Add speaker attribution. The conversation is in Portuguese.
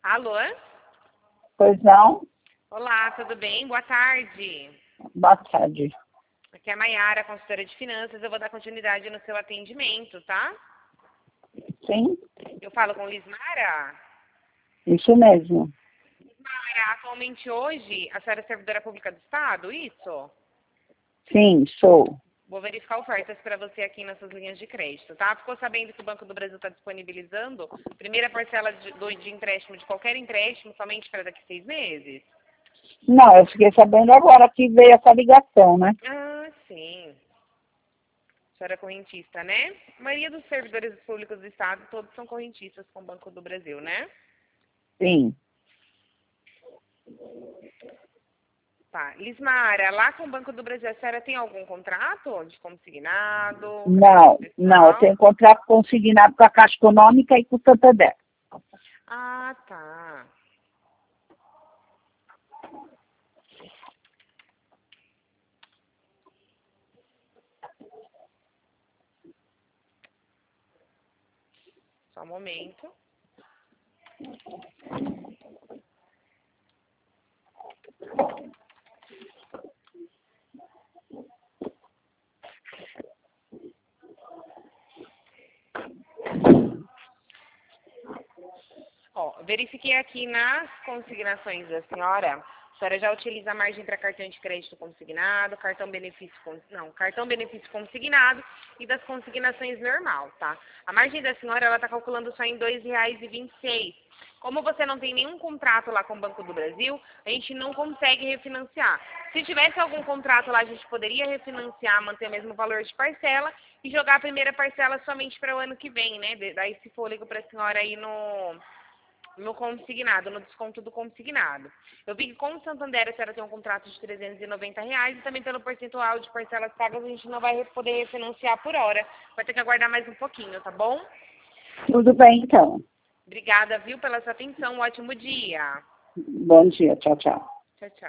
Speaker 1: Alô?
Speaker 2: Pois não?
Speaker 1: Olá, tudo bem? Boa tarde.
Speaker 2: Boa tarde.
Speaker 1: Aqui é a Maiara, consultora de finanças. Eu vou dar continuidade no seu atendimento, tá?
Speaker 2: Sim,
Speaker 1: Eu falo com Lismara.
Speaker 2: isso mesmo.
Speaker 1: Lismara, atualmente hoje, a senhora é servidora pública do Estado, isso?
Speaker 2: Sim, sou.
Speaker 1: Vou verificar ofertas para você aqui nessas linhas de crédito, tá? Ficou sabendo que o Banco do Brasil está disponibilizando primeira parcela de empréstimo, de qualquer empréstimo, somente para daqui a 6 meses?
Speaker 2: Não, eu fiquei sabendo agora que veio essa ligação, né?
Speaker 1: Ah, sim. A senhora é correntista, né? A maioria dos servidores públicos do Estado, todos são correntistas com o Banco do Brasil, né?
Speaker 2: Sim.
Speaker 1: Tá. Lismara, lá com o Banco do Brasil, a senhora tem algum contrato de consignado, crédito
Speaker 2: Não, eu
Speaker 1: pessoal?
Speaker 2: tenho contrato consignado com a Caixa Econômica e com o Santander.
Speaker 1: Ah, tá. Só um momento. Ó, verifiquei aqui nas consignações da senhora. A senhora já utiliza a margem para cartão de crédito consignado, cartão benefício consignado e das consignações normal, tá? A margem da senhora, ela tá calculando só em R$ 2,26. Como você não tem nenhum contrato lá com o Banco do Brasil, a gente não consegue refinanciar. Se tivesse algum contrato lá, a gente poderia refinanciar, manter o mesmo valor de parcela e jogar a primeira parcela somente para o ano que vem, né? Dar esse fôlego para a senhora aí no consignado, no desconto do consignado. Eu vi que com o Santander a senhora tem um contrato de R$ 390 e também pelo percentual de parcelas pagas a gente não vai poder refinanciar por hora. Vai ter que aguardar mais um pouquinho, tá bom?
Speaker 2: Tudo bem, então.
Speaker 1: Obrigada, viu, pela sua atenção. Um ótimo dia.
Speaker 2: Bom dia, tchau, tchau.
Speaker 1: Tchau, tchau.